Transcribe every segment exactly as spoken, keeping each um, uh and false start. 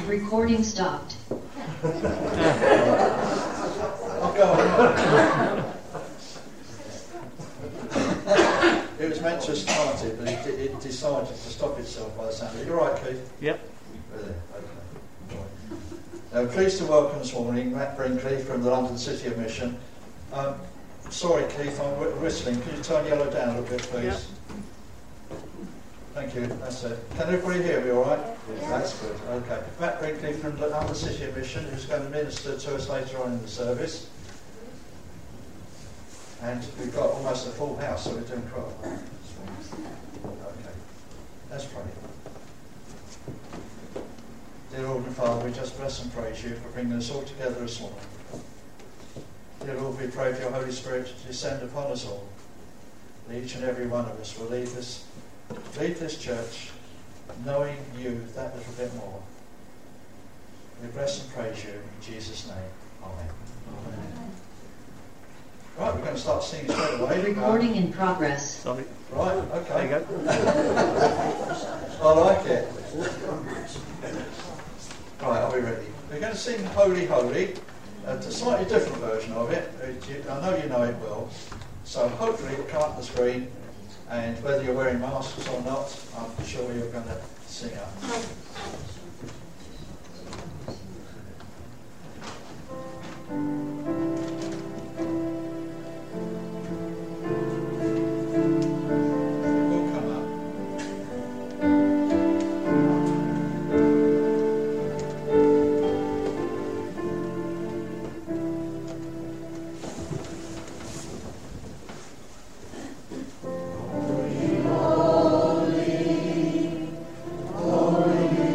Recording stopped. I'll go on. It was meant to have started, but it, it decided to stop itself by the sound of it. You all right, Keith? Yep. Really? Okay. Right. Now, pleased to welcome this morning Matt Brinkley from the London City of Mission. Um, sorry, Keith, I'm wh- whistling. Can you turn yellow down a little bit, please? Yep. Thank you. That's it. Can everybody hear me all right? Yeah. That's good. Okay. Matt Brinkley from the London City of Mission, who's going to minister to us later on in the service. And we've got almost a full house, so we're doing quite well. Okay. Let's pray. Dear Lord and Father, we just bless and praise you for bringing us all together this morning. Dear Lord, we pray for your Holy Spirit to descend upon us all. And each and every one of us will leave this, leave this church knowing you that little bit more. We bless and praise you in Jesus' name. Amen. Amen. Right, we're going to start singing straight away. Recording in progress. Sorry. Right, okay. There you go. I like it. Right, are we ready? We're going to sing Holy, Holy. Uh, it's a slightly different version of it. I know you know it well. So hopefully it'll come up the screen. And whether you're wearing masks or not, I'm sure you're going to sing up. Holy,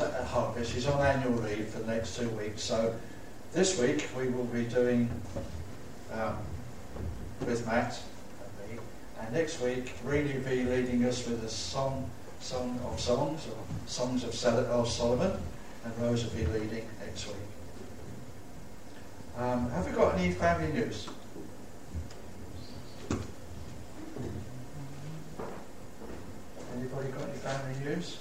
at, at Harvest. She's on annual leave for the next two weeks. So this week we will be doing um, with Matt and me, and next week Renee will be leading us with a song, song of songs, or songs of, Sol- of Solomon, and Rose will be leading next week. Um, have we got any family news? Anybody got any family news?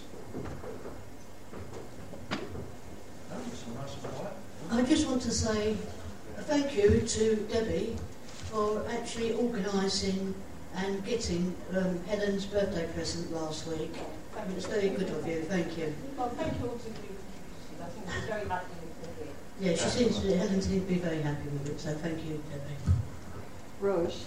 No, it's nice and quiet. I just want to say a thank you to Debbie for actually organising and getting um, Helen's birthday present last week. It was very good of you, thank you. Well, thank you all to you. I think she's very happy with it. Yeah, she seems to, Helen seems to be very happy with it, so thank you, Debbie. Rose.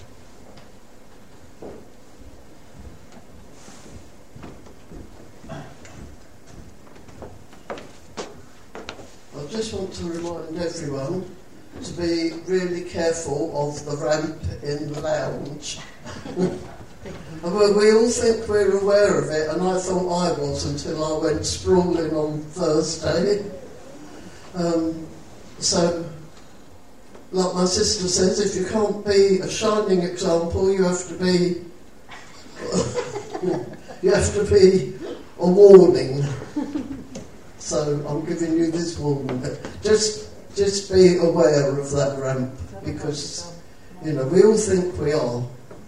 I just want to remind everyone to be really careful of the ramp in the lounge. Well, we all think we're aware of it, and I thought I was until I went sprawling on Thursday. Um, so, like my sister says, if you can't be a shining example, you have to be you have to be a warning. So I'm giving you this warning. Just, just be aware of that ramp, because you know we all think we are.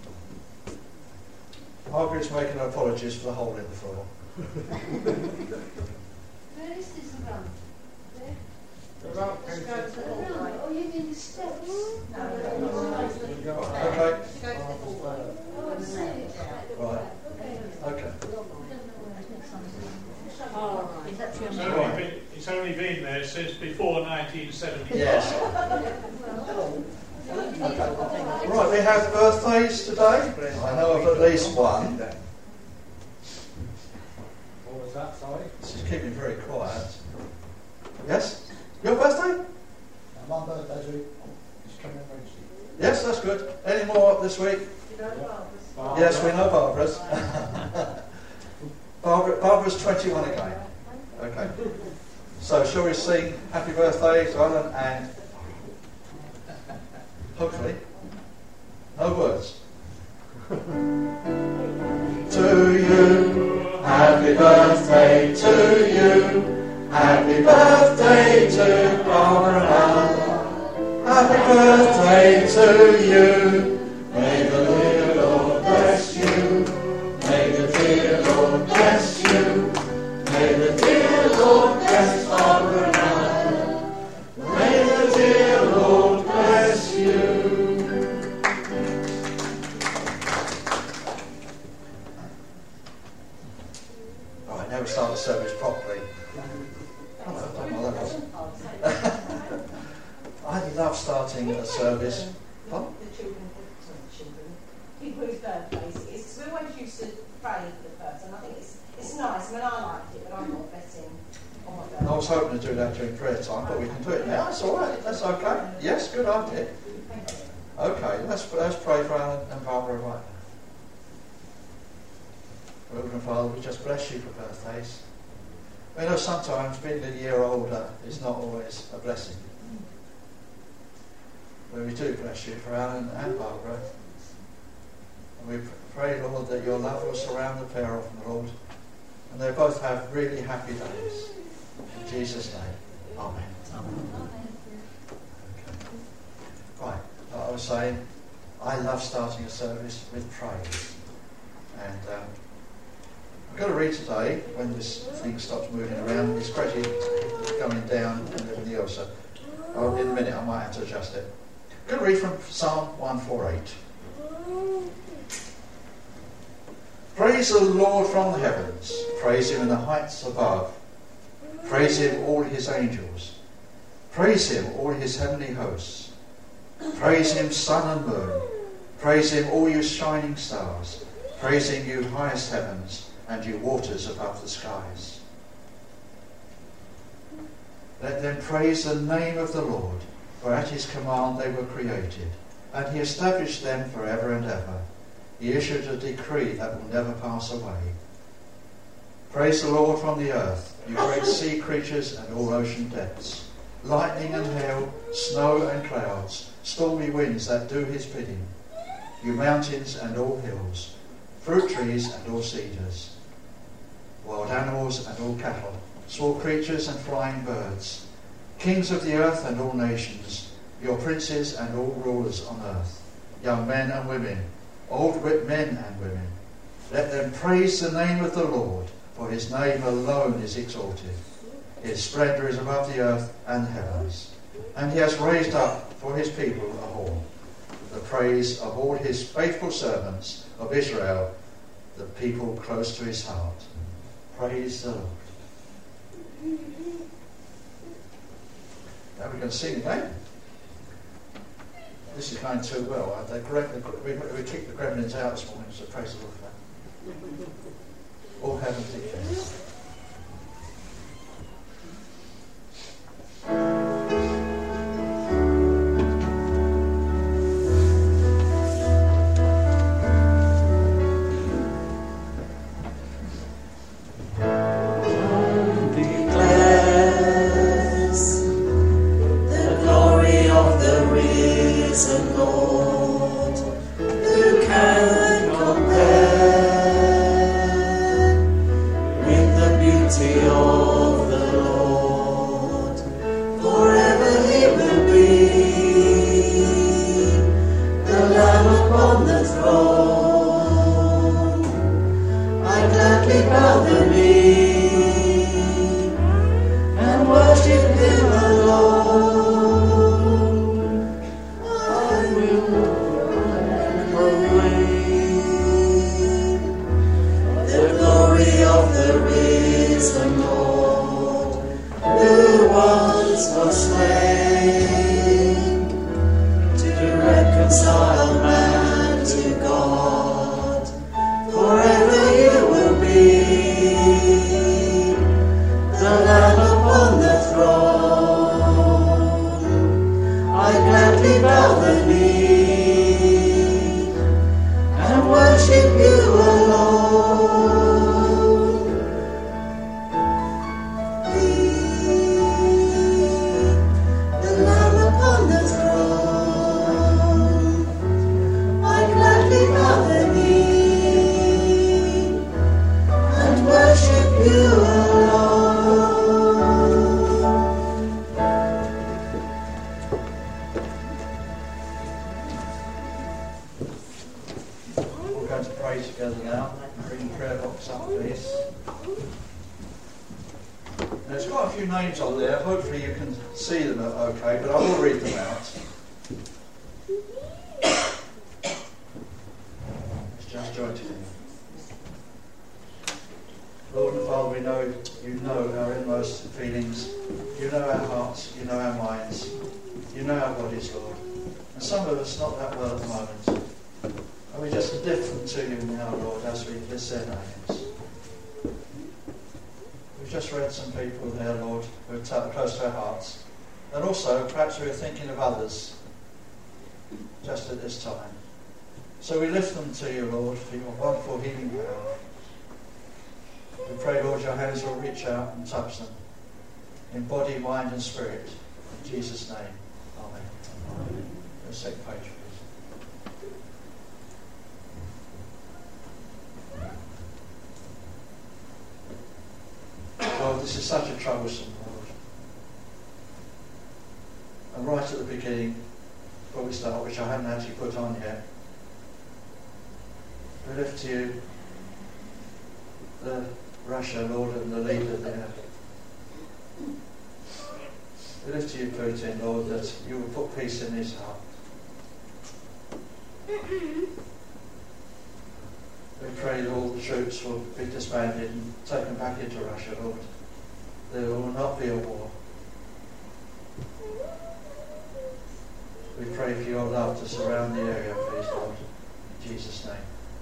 Margaret's making apologies for the hole in the floor. Where is this ramp? There? The ramp goes to the hall, right? Oh, you mean the steps? No, no, no, no. Okay. Go to the hall. Oh, I see. Right. Okay. Okay. Oh, right. Is that your It's only, been, it's only been there since before nineteen seventy-five. Yes. Right, we have birthdays today. I know of at least one. What was that, sorry? This is keeping very quiet. Yes? Your birthday? My birthday's week. It's coming Wednesday. Yes, that's good. Any more this week? You know, Barbara. Yes, we know Barbara's. Barbara, Barbara's twenty-one again. Okay. So shall we sing happy birthday to Alan and hopefully no words. To you, happy birthday to you, happy birthday to Barbara Alan, happy birthday to you. May the dear Lord bless you. May the dear Lord bless you. May the dear Lord bless Barbara Alan. May the dear Lord bless you. Right, now we start the service properly. Oh, I don't know what that was. I love starting a service. What? the children, sorry, children, people whose birthdays it is. We always used to pray for the person. I think it's it's nice. I mean, I liked it, but I'm not betting on my birthday. I was hoping to do that during prayer time, but we can do it now. That's all right. That's okay. Yes, good idea. Thank you. Okay, let's let's pray for Alan and Barbara right now. Reverend Father, we just bless you for birthdays. We know sometimes being a year older is not always a blessing. But we do bless you for Alan and Barbara. And we pray, Lord, that your love will surround the pair of them, Lord. And they both have really happy days. In Jesus' name. Amen. Amen. Okay. Right. Like I was saying, I love starting a service with praise. And um, I'm going to read today, when this thing stops moving around, it's gradually going down and everything else. So oh, in a minute I might have to adjust it. I'm going to read from Psalm one forty-eight. Praise the Lord from the heavens. Praise him in the heights above. Praise him, all his angels. Praise him, all his heavenly hosts. Praise him, sun and moon. Praise him, all you shining stars. Praise him, you highest heavens, and you waters above the skies. Let them praise the name of the Lord, for at his command they were created, and he established them forever and ever. He issued a decree that will never pass away. Praise the Lord from the earth, you great sea creatures and all ocean depths, lightning and hail, snow and clouds, stormy winds that do his bidding, you mountains and all hills, fruit trees and all cedars, wild animals and all cattle, small creatures and flying birds, kings of the earth and all nations, your princes and all rulers on earth, young men and women, old men and women. Let them praise the name of the Lord, for his name alone is exalted. His splendour is above the earth and the heavens. And he has raised up for his people a horn, the praise of all his faithful servants of Israel, the people close to his heart. Praise the Lord. Now we can sing again. This is going too well. Uh, the, the, we, we kicked the gremlins out this morning, so praise the Lord for that. All heaven declares. So we lift them to you, Lord, for your wonderful healing power. We pray, Lord, your hands will reach out and touch them in body, mind and spirit. In Jesus' name, amen. Amen. The second page, please. Oh, this is such a troublesome Lord. And right at the beginning, before we start, which I haven't actually put on yet, we lift to you the Russia, Lord, and the leader there. We lift to you, Putin, Lord, that you will put peace in his heart. We pray that all the troops will be disbanded and taken back into Russia, Lord. There will not be a war. We pray for your love to surround the area, please, Lord. In Jesus' name.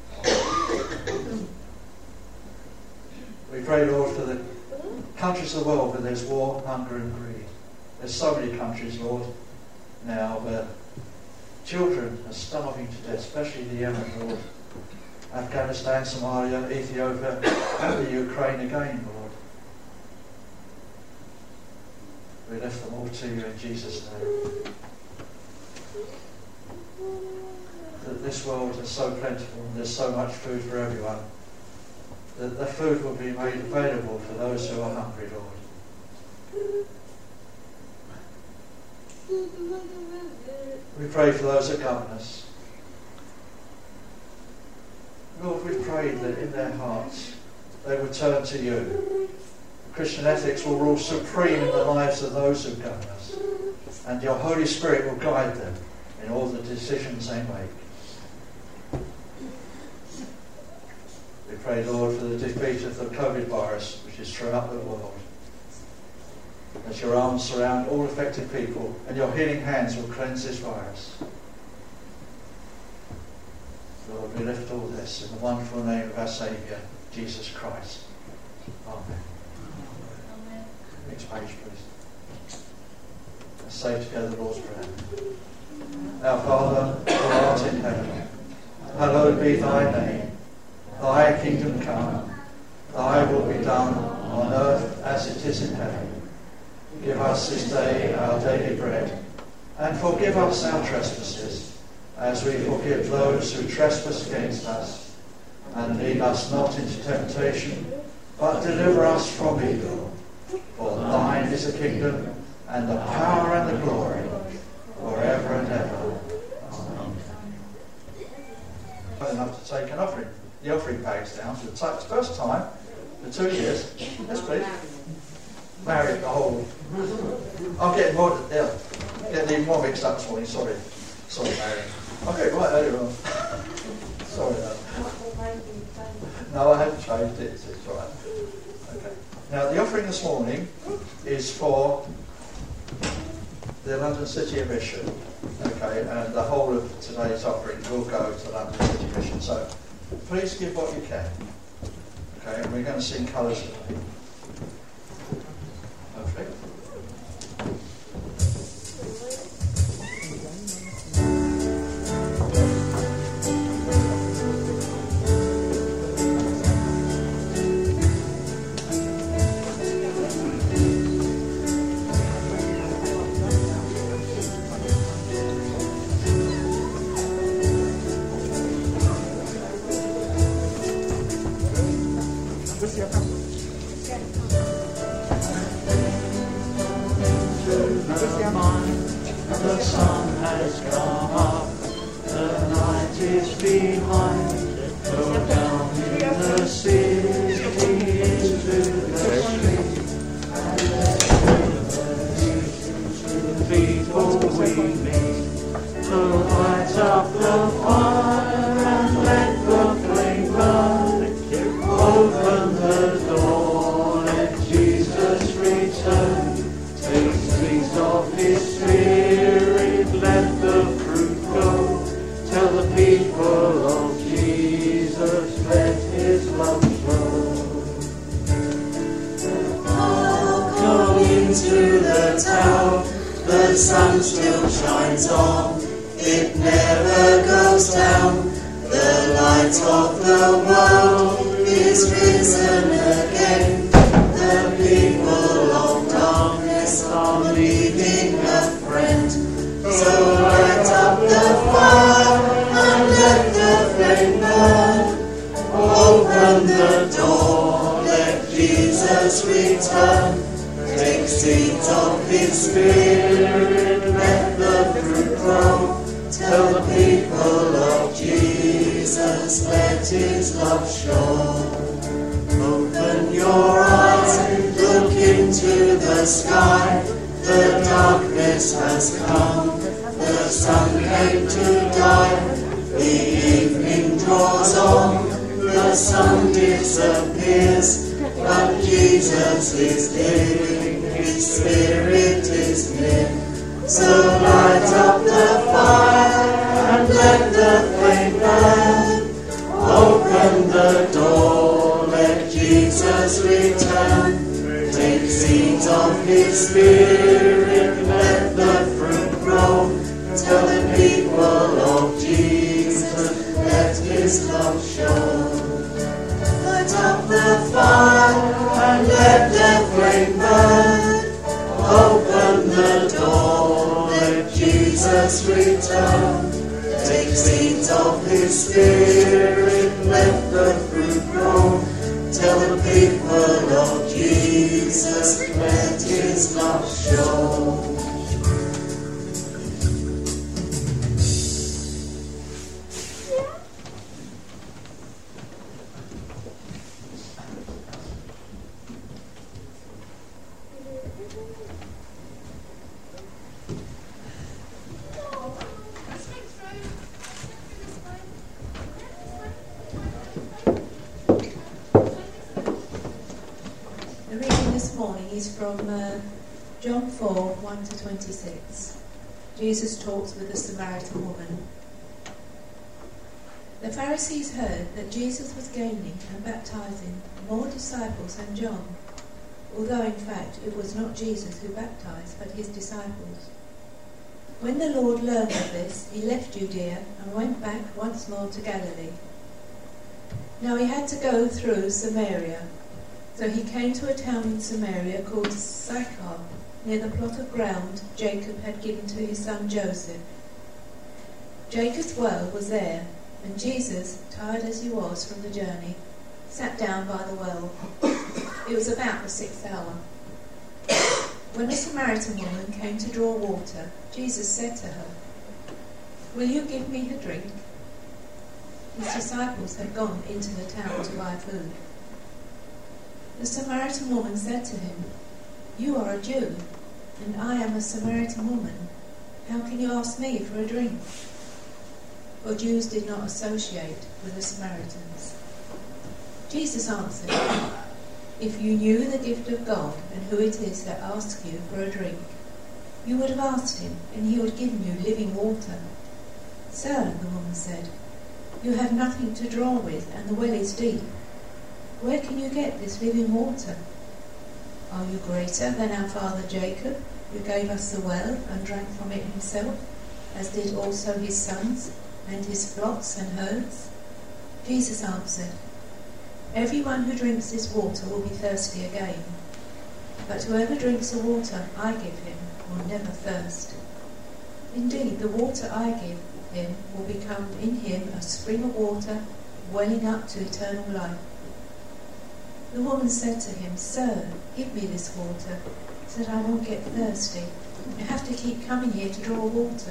We pray, Lord, for the countries of the world where there's war, hunger and greed. There's so many countries, Lord, now where children are starving to death, especially the Yemen, Lord. Afghanistan, Somalia, Ethiopia, and the Ukraine again, Lord. We lift them all to you in Jesus' name. That this world is so plentiful and there's so much food for everyone, that the food will be made available for those who are hungry, Lord. We pray for those that govern us. Lord, we pray that in their hearts they will turn to you. Christian ethics will rule supreme in the lives of those who govern us, and your Holy Spirit will guide them in all the decisions they make. We pray, Lord, for the defeat of the COVID virus, which is throughout the world. As your arms surround all affected people, and your healing hands will cleanse this virus. Lord, we lift all this in the wonderful name of our Saviour, Jesus Christ. Amen. Amen. Next page, please. Let's say together the Lord's Prayer. Our Father, who art in heaven, hallowed be thy name. Thy kingdom come, thy will be done on earth as it is in heaven. Give us this day our daily bread, and forgive us our trespasses, as we forgive those who trespass against us. And lead us not into temptation, but deliver us from evil. For thine is the kingdom, and the power and the glory, forever and ever. Amen. Enough to take an offering. The offering bag's down. So it's the first time for two years. Yes, please. Married the whole. I'm getting more. Yeah, getting even more mixed up this morning. Sorry, sorry, Mary. Okay, right earlier on. Sorry. No. no, I haven't changed it. It's right. Okay. Now the offering this morning is for the London City Mission. Okay, and the whole of today's offering will go to London City Mission. So please give what you can. Okay, and we're going to sing colours today. Hopefully. The sun has come up, the night is behind. Go down in the city into the street, and let the people we meet. So light up the fire and let the flame burn. Open the door, let Jesus return. Take sweet of his spirit, let the fruit go. Tell the people of Jesus, let his love flow. Go into the town, the sun still shines on. It never goes down. The light of the world is risen again. The people of darkness are leaving a friend. So light up the fire and let the flame burn. Open the door, let Jesus return. Take seed of his spirit, let the fruit grow. Tell the people of Jesus, let his love show. Open your eyes, look into the sky. The darkness has come, the sun came to die. The evening draws on, the sun disappears. But Jesus is living, his spirit is near. So light up the fire and let the flame burn. Open the door, let Jesus return. Take seeds of his spirit, let the fruit grow. Tell the people of Jesus, let his love show. Light up the fire and let the flame burn. Open Jesus return. Take seeds of his spirit, let the fruit grow. Tell the people of Jesus, let his love show. From uh, John four, one to twenty-six. Jesus talks with the Samaritan woman. The Pharisees heard that Jesus was gaining and baptizing more disciples than John, although in fact it was not Jesus who baptized, but his disciples. When the Lord learned of this, he left Judea and went back once more to Galilee. Now he had to go through Samaria. So he came to a town in Samaria called Sychar, near the plot of ground Jacob had given to his son Joseph. Jacob's well was there, and Jesus, tired as he was from the journey, sat down by the well. It was about the sixth hour. When a Samaritan woman came to draw water, Jesus said to her, "Will you give me a drink?" His disciples had gone into the town to buy food. The Samaritan woman said to him, "You are a Jew, and I am a Samaritan woman. How can you ask me for a drink?" For Jews did not associate with the Samaritans. Jesus answered, "If you knew the gift of God and who it is that asks you for a drink, you would have asked him, and he would have given you living water." "Sir," the woman said, "you have nothing to draw with, and the well is deep. Where can you get this living water? Are you greater than our father Jacob, who gave us the well and drank from it himself, as did also his sons and his flocks and herds?" Jesus answered, "Everyone who drinks this water will be thirsty again, but whoever drinks the water I give him will never thirst. Indeed, the water I give him will become in him a spring of water welling up to eternal life." The woman said to him, "Sir, give me this water, so that I won't get thirsty and have to keep coming here to draw water."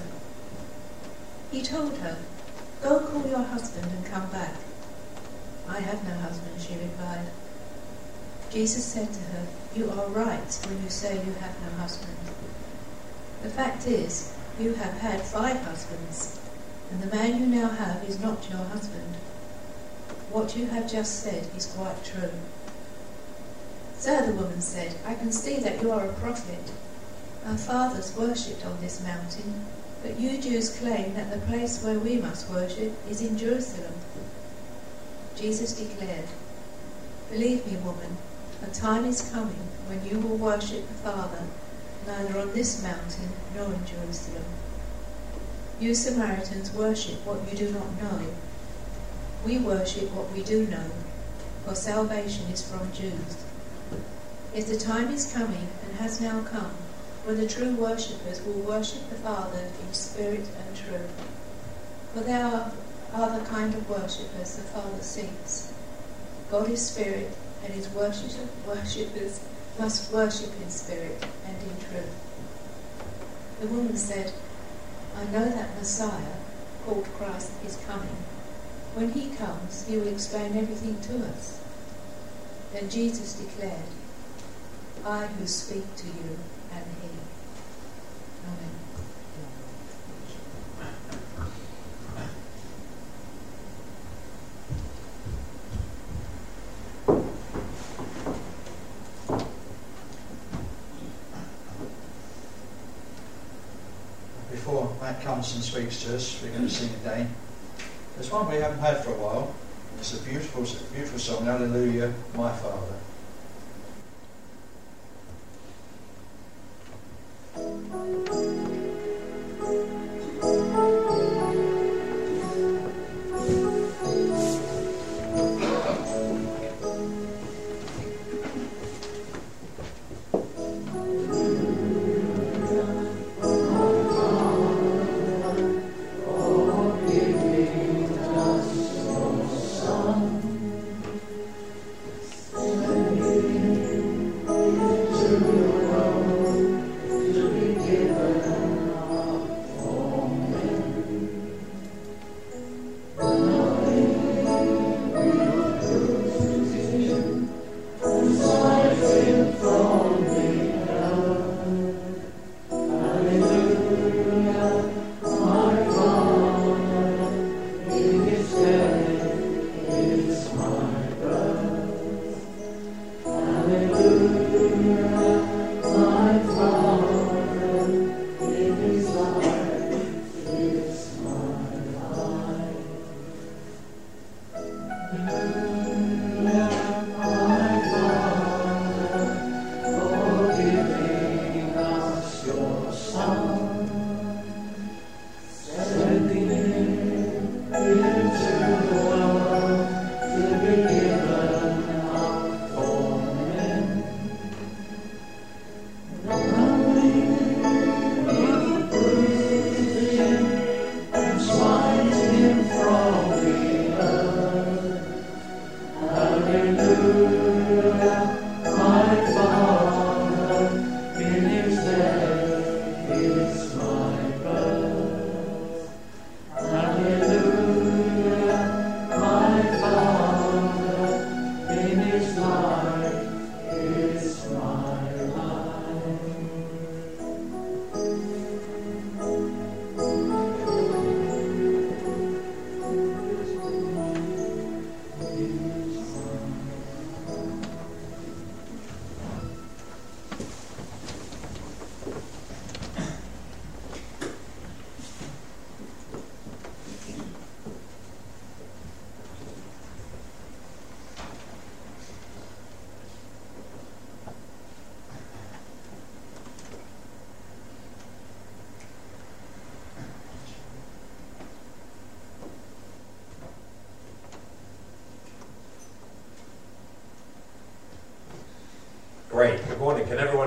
He told her, "Go call your husband and come back." "I have no husband," she replied. Jesus said to her, "You are right when you say you have no husband. The fact is, you have had five husbands, and the man you now have is not your husband. What you have just said is quite true." "Sir," the woman said, "I can see that you are a prophet. Our fathers worshipped on this mountain, but you Jews claim that the place where we must worship is in Jerusalem." Jesus declared, "Believe me, woman, a time is coming when you will worship the Father, neither on this mountain nor in Jerusalem. You Samaritans worship what you do not know. We worship what we do know, for salvation is from Jews. Yet the time is coming, and has now come, when the true worshippers will worship the Father in spirit and truth. For they are, are the kind of worshippers the Father seeks. God is spirit, and his worship, worshippers must worship in spirit and in truth." The woman said, "I know that Messiah, called Christ, is coming. When he comes, he will explain everything to us." Then Jesus declared, "I who speak to you am he." Amen. Before Matt comes and speaks to us, we're going to sing again. There's one we haven't had for a while. It's a beautiful, beautiful song, "Hallelujah, My Father."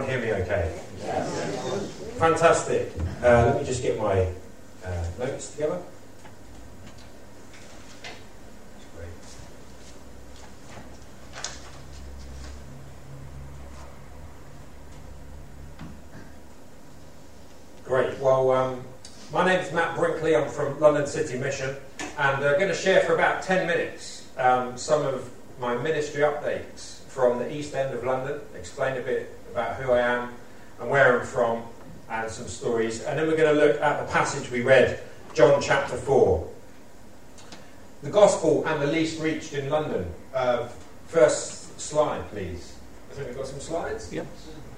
hear me okay? Yes. Fantastic. Uh, let me just get my uh, notes together. Great. Great. Well, um, my name's Matt Brinkley. I'm from London City Mission, and I'm uh, going to share for about ten minutes um, some of my ministry updates from the East End of London, explain a bit about who I am and where I'm from, and some stories. And then we're going to look at the passage we read, John chapter four. The gospel and the least reached in London. Uh, first slide, please. I think we've got some slides. Yep.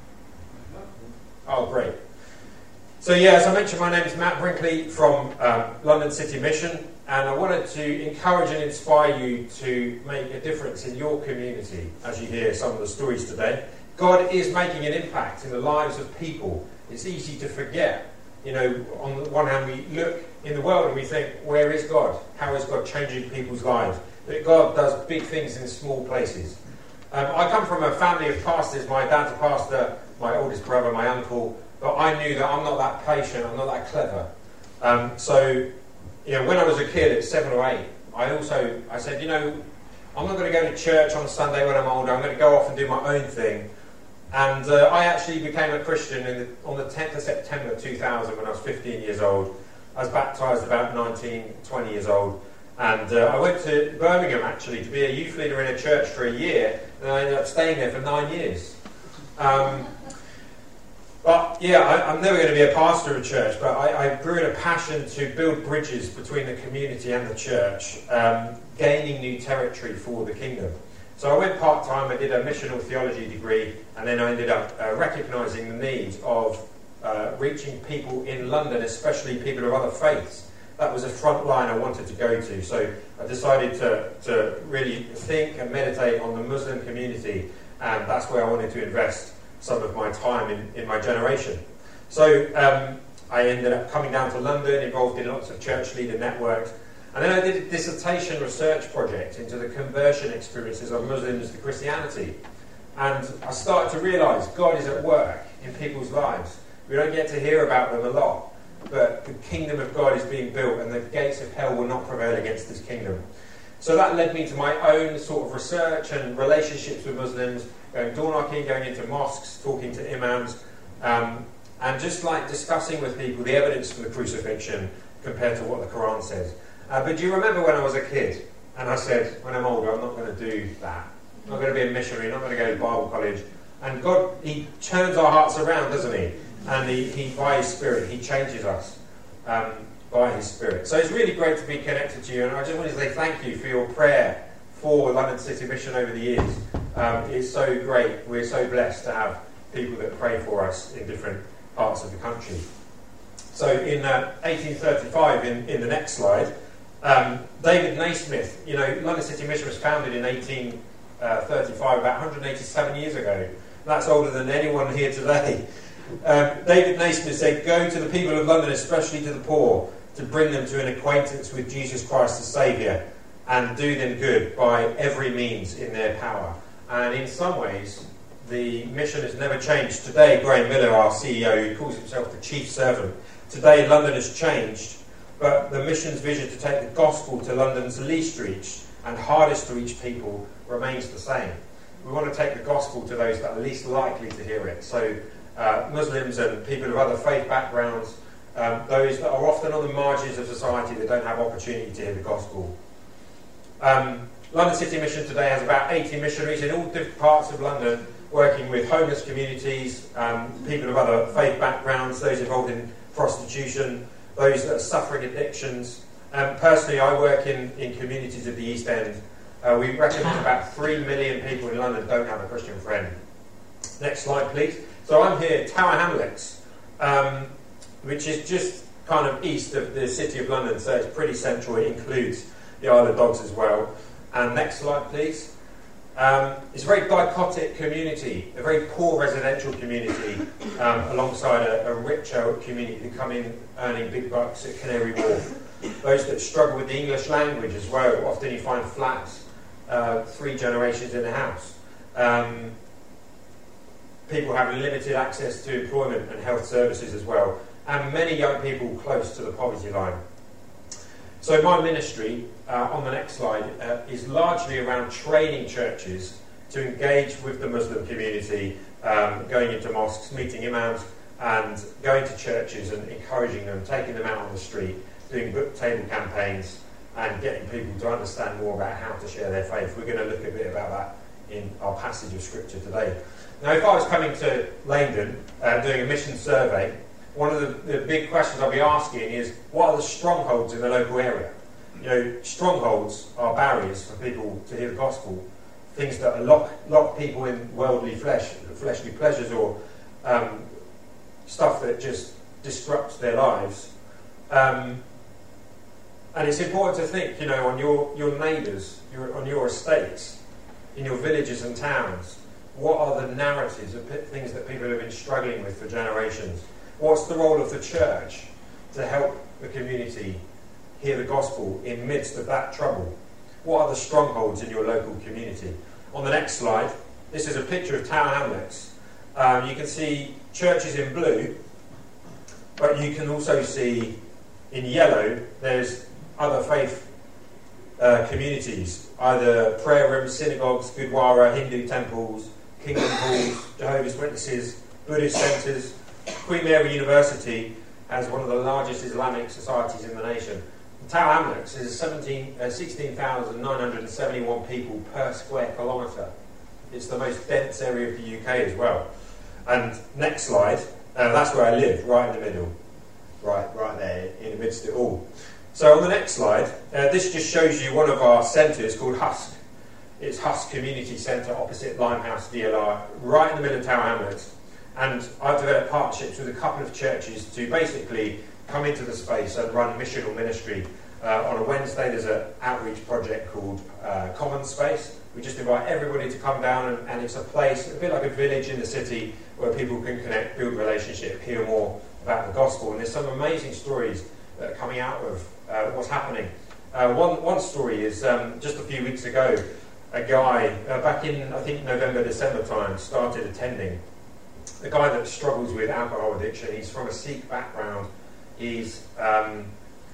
Oh, great. So yeah, as I mentioned, my name is Matt Brinkley from um, London City Mission, and I wanted to encourage and inspire you to make a difference in your community as you hear some of the stories today. God is making an impact in the lives of people. It's easy to forget. You know, on the one hand, we look in the world and we think, where is God? How is God changing people's lives? But God does big things in small places. Um, I come from a family of pastors. My dad's a pastor, my oldest brother, my uncle. But I knew that I'm not that patient, I'm not that clever. Um, so, you know, when I was a kid at seven or eight, I also, I said, you know, I'm not going to go to church on a Sunday when I'm older. I'm going to go off and do my own thing. And uh, I actually became a Christian in the, on the tenth of September two thousand when I was fifteen years old. I was baptised about nineteen, twenty years old. And uh, I went to Birmingham, actually, to be a youth leader in a church for a year. And I ended up staying there for nine years. Um, But yeah, I, I'm never going to be a pastor of a church, but I, I grew in a passion to build bridges between the community and the church, um, gaining new territory for the kingdom. So I went part-time, I did a missional theology degree, and then I ended up uh, recognising the need of uh, reaching people in London, especially people of other faiths. That was a front line I wanted to go to, so I decided to, to really think and meditate on the Muslim community, and that's where I wanted to invest some of my time in, in my generation. So um, I ended up coming down to London, involved in lots of church leader networks, and then I did a dissertation research project into the conversion experiences of Muslims to Christianity. And I started to realise God is at work in people's lives. We don't get to hear about them a lot, but the kingdom of God is being built and the gates of hell will not prevail against this kingdom. So that led me to my own sort of research and relationships with Muslims, going door knocking, going into mosques, talking to imams, um, and just like discussing with people the evidence for the crucifixion compared to what the Quran says. Uh, but do you remember when I was a kid and I said, when I'm older, I'm not going to do that. I'm not going to be a missionary, I'm not going to go to Bible college. And God, He turns our hearts around, doesn't He? And He, he by His Spirit, He changes us um, by His Spirit. So it's really great to be connected to you, and I just wanted to say thank you for your prayer for London City Mission over the years. Um, it's so great. We're so blessed to have people that pray for us in different parts of the country. So in uh, eighteen thirty-five, in, in the next slide, um, David Naismith, you know, London City Mission was founded in eighteen thirty-five, about one hundred eighty-seven years ago. That's older than anyone here today. Um, David Naismith said, "Go to the people of London, especially to the poor, to bring them to an acquaintance with Jesus Christ the Saviour, and do them good by every means in their power." And in some ways, the mission has never changed. Today, Graham Miller, our C E O, who calls himself the chief servant, today London has changed, but the mission's vision to take the gospel to London's least reached and hardest to reach people remains the same. We want to take the gospel to those that are least likely to hear it. So uh, Muslims and people of other faith backgrounds, um, those that are often on the margins of society that don't have opportunity to hear the gospel. Um, London City Mission today has about eighty missionaries in all different parts of London, working with homeless communities, um, people of other faith backgrounds, those involved in prostitution, those that are suffering addictions. Um, personally, I work in, in communities of the East End. Uh, we reckon that about three million people in London don't have a Christian friend. Next slide, please. So I'm here, Tower Hamlets, um, which is just kind of east of the City of London, so it's pretty central. It includes the Isle of Dogs as well. And next slide, please. Um, it's a very dichotic community, a very poor residential community, um, alongside a, a richer community that come in earning big bucks at Canary Wharf. Those that struggle with the English language as well. Often you find flats, uh, three generations in a house. Um, people having limited access to employment and health services as well, and many young people close to the poverty line. So my ministry, uh, on the next slide, uh, is largely around training churches to engage with the Muslim community, um, going into mosques, meeting imams, and going to churches and encouraging them, taking them out on the street, doing book table campaigns, and getting people to understand more about how to share their faith. We're going to look a bit about that in our passage of Scripture today. Now, if I was coming to Langdon, uh, doing a mission survey, one of the, the big questions I'll be asking is, what are the strongholds in the local area? You know, strongholds are barriers for people to hear the gospel, things that lock, lock people in worldly flesh, fleshly pleasures, or um, stuff that just disrupts their lives. Um, and it's important to think, you know, on your, your neighbours, your, on your estates, in your villages and towns, what are the narratives of things that people have been struggling with for generations? What's the role of the church to help the community hear the gospel in midst of that trouble? What are the strongholds in your local community? On the next slide, this is a picture of Tower Hamlets. Um, you can see churches in blue, but you can also see in yellow there's other faith uh, communities, either prayer rooms, synagogues, Gurdwara, Hindu temples, Kingdom halls, Jehovah's Witnesses, Buddhist centres. Queen Mary University has one of the largest Islamic societies in the nation. Tower Hamlets is sixteen thousand nine hundred seventy-one people per square kilometre. It's the most dense area of the U K as well. And next slide, uh, that's where I live, right in the middle, right, right there, in the midst of it all. So on the next slide, uh, this just shows you one of our centres called Husk. It's Husk Community Centre opposite Limehouse D L R, right in the middle of Tower Hamlets. And I've developed partnerships with a couple of churches to basically come into the space and run missional ministry. Uh, on a Wednesday, there's an outreach project called uh, Common Space. We just invite everybody to come down, and, and it's a place, a bit like a village in the city, where people can connect, build relationship, hear more about the gospel. And there's some amazing stories that are coming out of uh, what's happening. Uh, one, one story is um, just a few weeks ago, a guy, uh, back in, I think, November, December time, started attending. A guy that struggles with alcohol addiction. He's from a Sikh background. He's um,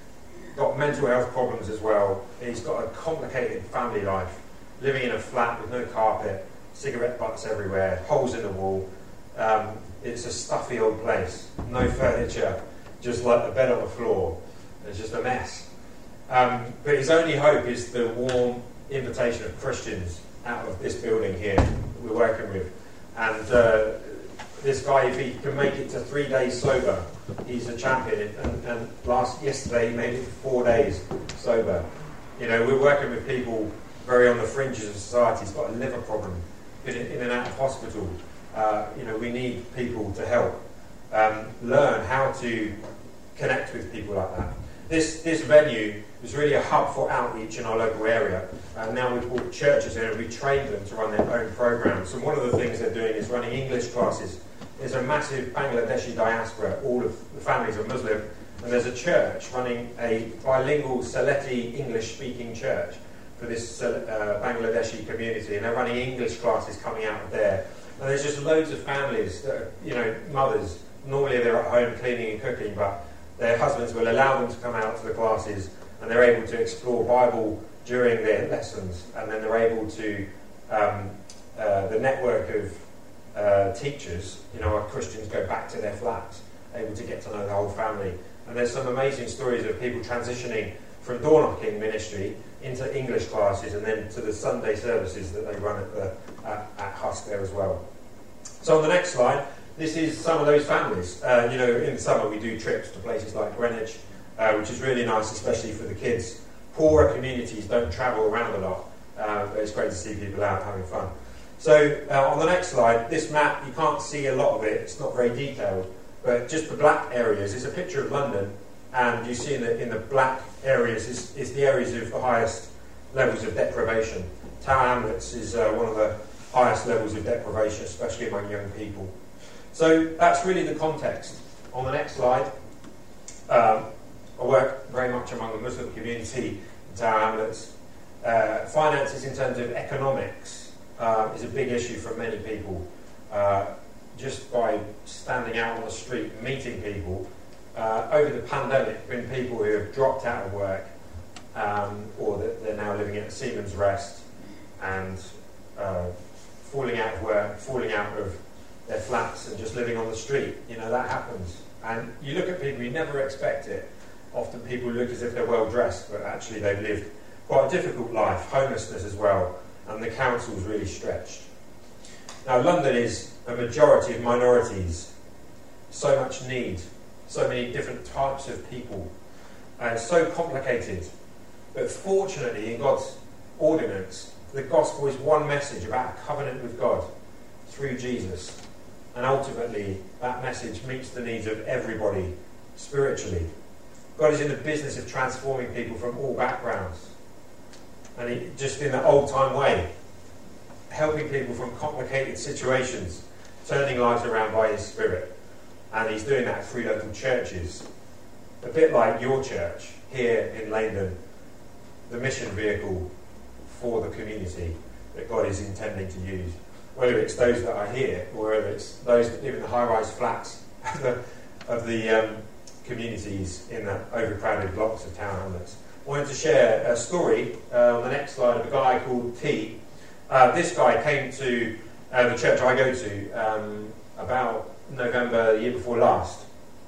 got mental health problems as well. He's got a complicated family life, living in a flat with no carpet, cigarette butts everywhere, holes in the wall. Um, it's a stuffy old place, no furniture, just like a bed on the floor. It's just a mess. Um, but his only hope is the warm invitation of Christians out of this building here that we're working with. And uh, this guy, if he can make it to three days sober, he's a champion. And, and last yesterday, he made it four days sober. You know, we're working with people very on the fringes of society. He's got a liver problem, been in, in and out of hospital. Uh, you know, we need people to help um, learn how to connect with people like that. This this venue was really a hub for outreach in our local area, and now we've brought churches in and we trained them to run their own programs. And one of the things they're doing is running English classes. There's a massive Bangladeshi diaspora, all of the families are Muslim, and there's a church running a bilingual Sylheti English-speaking church for this uh, Bangladeshi community, and they're running English classes coming out of there. And there's just loads of families that are, you know, mothers, normally they're at home cleaning and cooking, but their husbands will allow them to come out to the classes, and they're able to explore Bible during their lessons, and then they're able to, um, uh, the network of uh, teachers, you know, our Christians go back to their flats, able to get to know the whole family. And there's some amazing stories of people transitioning from door knocking ministry into English classes, and then to the Sunday services that they run at, the, at, at Husk there as well. So on the next slide, this is some of those families. Uh, you know, in the summer we do trips to places like Greenwich, uh, which is really nice, especially for the kids. Poorer communities don't travel around a lot, uh, but it's great to see people out having fun. So uh, on the next slide, this map, you can't see a lot of it, it's not very detailed, but just the black areas is a picture of London, and you see in the, in the black areas is, is the areas of the highest levels of deprivation. Tower Hamlets is uh, one of the highest levels of deprivation, especially among young people. So that's really the context. On the next slide, um, I work very much among the Muslim community in Tower Hamlets. Uh, finances in terms of economics uh, is a big issue for many people. Uh, just by standing out on the street and meeting people. Uh, over the pandemic, been people who have dropped out of work, um, or that they're now living at Siemens Rest and uh, falling out of work, falling out of their flats and just living on the street. You know, that happens. And you look at people, you never expect it. Often people look as if they're well dressed, but actually they've lived quite a difficult life, homelessness as well, and the council's really stretched. Now, London is a majority of minorities, so much need, so many different types of people, and it's so complicated. But fortunately, in God's ordinance, the gospel is one message about a covenant with God through Jesus. And ultimately, that message meets the needs of everybody spiritually. God is in the business of transforming people from all backgrounds. And he, just in that old-time way, helping people from complicated situations, turning lives around by his Spirit. And he's doing that through local churches. A bit like your church here in Leyden, the mission vehicle for the community that God is intending to use. Whether it's those that are here, or whether it's those that live in the high-rise flats of the, of the um, communities in the overcrowded blocks of town hamlets. I wanted to share a story uh, on the next slide of a guy called T. Uh, this guy came to uh, the church I go to um, about November the year before last,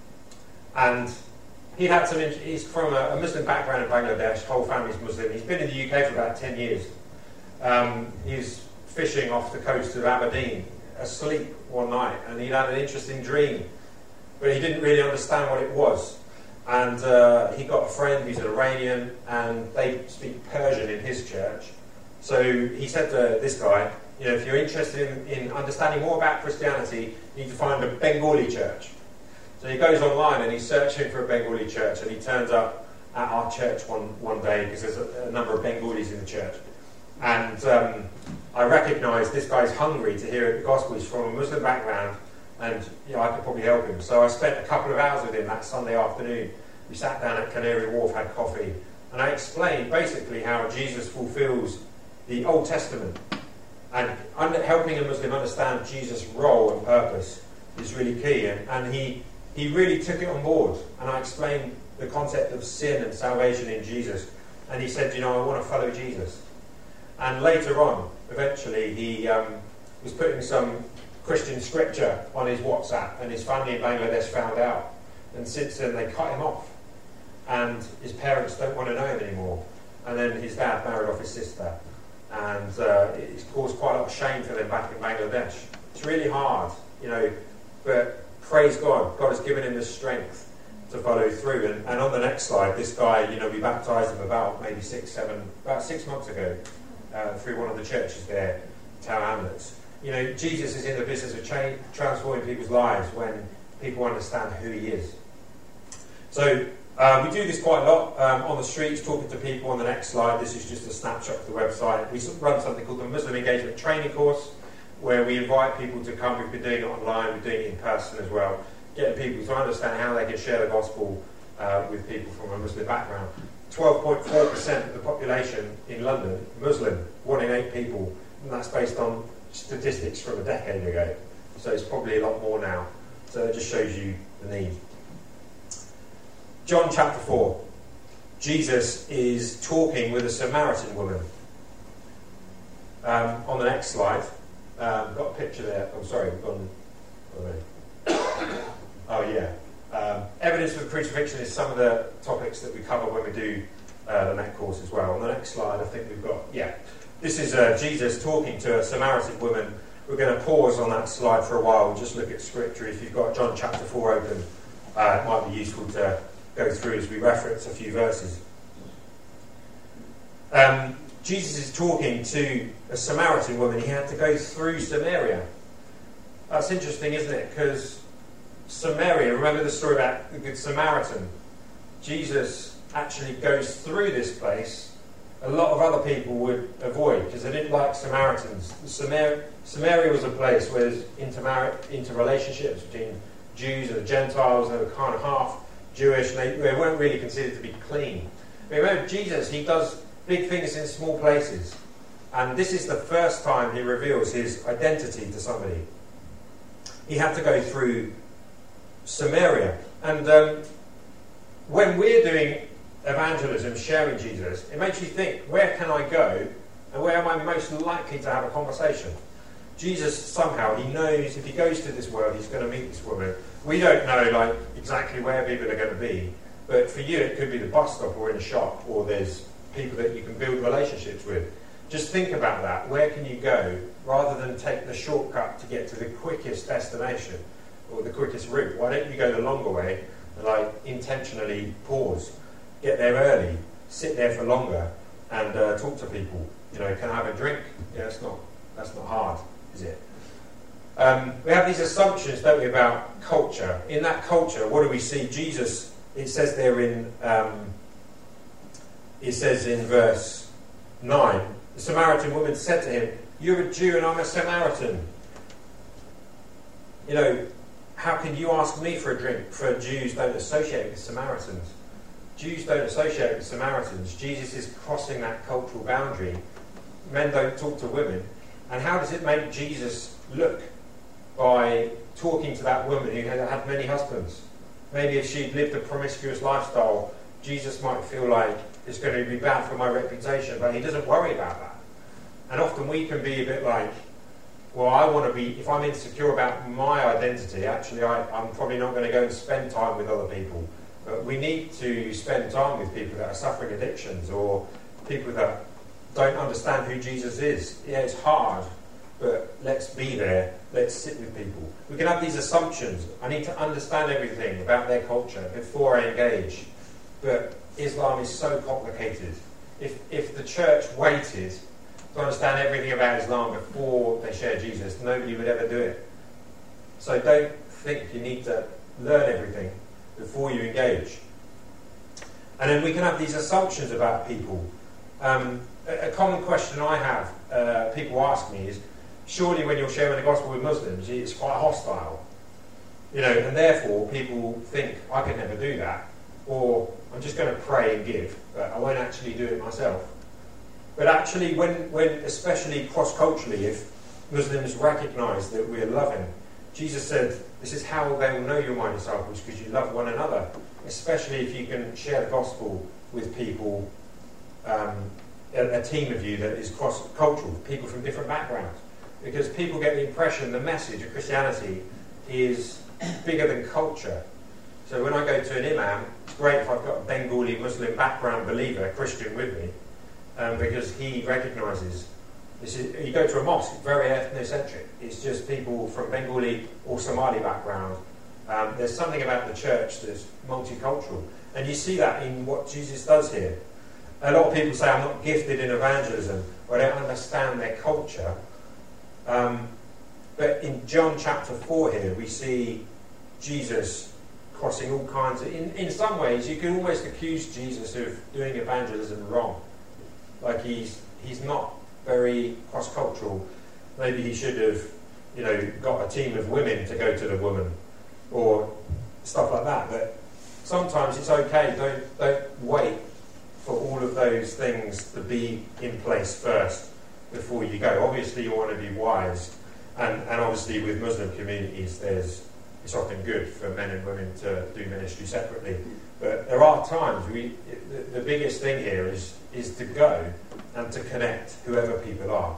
and he had some. He's from a, a Muslim background in Bangladesh. Whole family's Muslim. He's been in the U K for about ten years. Um, he's fishing off the coast of Aberdeen, asleep one night, and he'd had an interesting dream, but he didn't really understand what it was. And uh, he got a friend who's an Iranian, and they speak Persian in his church. So he said to this guy, you know, if you're interested in, in understanding more about Christianity, you need to find a Bengali church. So he goes online and he's searching for a Bengali church, and he turns up at our church one, one day because there's a, a number of Bengalis in the church. And um, I recognised this guy's hungry to hear the gospel. He's from a Muslim background, and you know, I could probably help him. So I spent a couple of hours with him that Sunday afternoon. We sat down at Canary Wharf, had coffee, and I explained basically how Jesus fulfills the Old Testament. And under, helping a Muslim understand Jesus' role and purpose is really key. And, and he, he really took it on board. And I explained the concept of sin and salvation in Jesus. And he said, you know, I want to follow Jesus. And later on, eventually, he um, was putting some Christian scripture on his WhatsApp, and his family in Bangladesh found out. And since then, they cut him off. And his parents don't want to know him anymore. And then his dad married off his sister. And uh, it's caused quite a lot of shame for them back in Bangladesh. It's really hard, you know, but praise God. God has given him the strength to follow through. And, and on the next slide, this guy, you know, we baptised him about maybe six, seven, about six months ago. Uh, through one of the churches there, Tower Hamlets. You know, Jesus is in the business of change, transforming people's lives when people understand who he is. So uh, we do this quite a lot um, on the streets, talking to people. On the next slide, this is just a snapshot of the website. We run something called the Muslim Engagement Training Course, where we invite people to come. We've been doing it online, we're doing it in person as well, getting people to understand how they can share the gospel uh, with people from a Muslim background. twelve point four percent of the population in London, Muslim, one in eight people, and that's based on statistics from a decade ago. So it's probably a lot more now. So it just shows you the need. John chapter four. Jesus is talking with a Samaritan woman. Um, on the next slide, um, got a picture there. Oh, sorry, we've gone already. Oh, yeah. Um, evidence for the crucifixion is some of the topics that we cover when we do uh, the Met course as well. On the next slide, I think we've got, yeah. This is uh, Jesus talking to a Samaritan woman. We're going to pause on that slide for a while and just look at scripture. If you've got John chapter four open, uh, it might be useful to go through as we reference a few verses. Um, Jesus is talking to a Samaritan woman. He had to go through Samaria. That's interesting, isn't it? Because Samaria, remember the story about the Good Samaritan? Jesus actually goes through this place. A lot of other people would avoid because they didn't like Samaritans. Samar- Samaria was a place where there's intermar- interrelationships between Jews and the Gentiles. They were kind of half Jewish, and they, they weren't really considered to be clean. But remember, Jesus, he does big things in small places. And this is the first time he reveals his identity to somebody. he had to go through Samaria. And um, when we're doing evangelism, sharing Jesus, it makes you think, where can I go and where am I most likely to have a conversation? Jesus, somehow, he knows if he goes to this world, he's going to meet this woman. We don't know like exactly where people are going to be, but for you it could be the bus stop or in a shop, or there's people that you can build relationships with. Just think about that. Where can you go rather than take the shortcut to get to the quickest destination or the quickest route? Why don't you go the longer way and like intentionally pause, get there early, sit there for longer, and uh, talk to people? You know, can I have a drink? Yeah, that's not that's not hard, is it? Um, we have these assumptions, don't we, about culture. In that culture, what do we see? Jesus, it says there in um, it says in verse nine, the Samaritan woman said to him, "You're a Jew and I'm a Samaritan. You know, how can you ask me for a drink?" For Jews don't associate with Samaritans. Jews don't associate with Samaritans. Jesus is crossing that cultural boundary. Men don't talk to women. And how does it make Jesus look? By talking to that woman who had had many husbands. Maybe if she'd lived a promiscuous lifestyle, Jesus might feel like it's going to be bad for my reputation, but he doesn't worry about that. And often we can be a bit like, well, I want to be, if I'm insecure about my identity, actually I, I'm probably not going to go and spend time with other people. But we need to spend time with people that are suffering addictions, or people that don't understand who Jesus is. Yeah, it's hard, but let's be there. Let's sit with people. We can have these assumptions. I need to understand everything about their culture before I engage. But Islam is so complicated. If, if the church waited to understand everything about Islam before they share Jesus, nobody would ever do it. So don't think you need to learn everything before you engage. And then we can have these assumptions about people. Um, a, a common question I have, uh, people ask me is, surely when you're sharing the gospel with Muslims, it's quite hostile. You know, and therefore people think, I can never do that. Or I'm just going to pray and give, but I won't actually do it myself. But actually, when, when especially cross-culturally, if Muslims recognise that we're loving, Jesus said, this is how they will know you're my disciples, because you love one another. Especially if you can share the gospel with people, um, a, a team of you that is cross-cultural, people from different backgrounds. Because people get the impression the message of Christianity is bigger than culture. So when I go to an imam, it's great if I've got a Bengali Muslim background believer, a Christian with me, um, because he recognises this is, you go to a mosque, it's very ethnocentric. It's just people from Bengali or Somali background. Um, there's something about the church that's multicultural. And you see that in what Jesus does here. A lot of people say, I'm not gifted in evangelism, or I don't understand their culture. Um, but in John chapter four here, we see Jesus crossing all kinds of... In, in some ways, you can almost accuse Jesus of doing evangelism wrong. Like he's he's not very cross-cultural. Maybe he should have, you know, got a team of women to go to the woman, or stuff like that. But sometimes it's okay. Don't don't wait for all of those things to be in place first before you go. Obviously, you want to be wise, and and obviously with Muslim communities, there's it's often good for men and women to do ministry separately. But there are times we the, the biggest thing here is is to go and to connect whoever people are.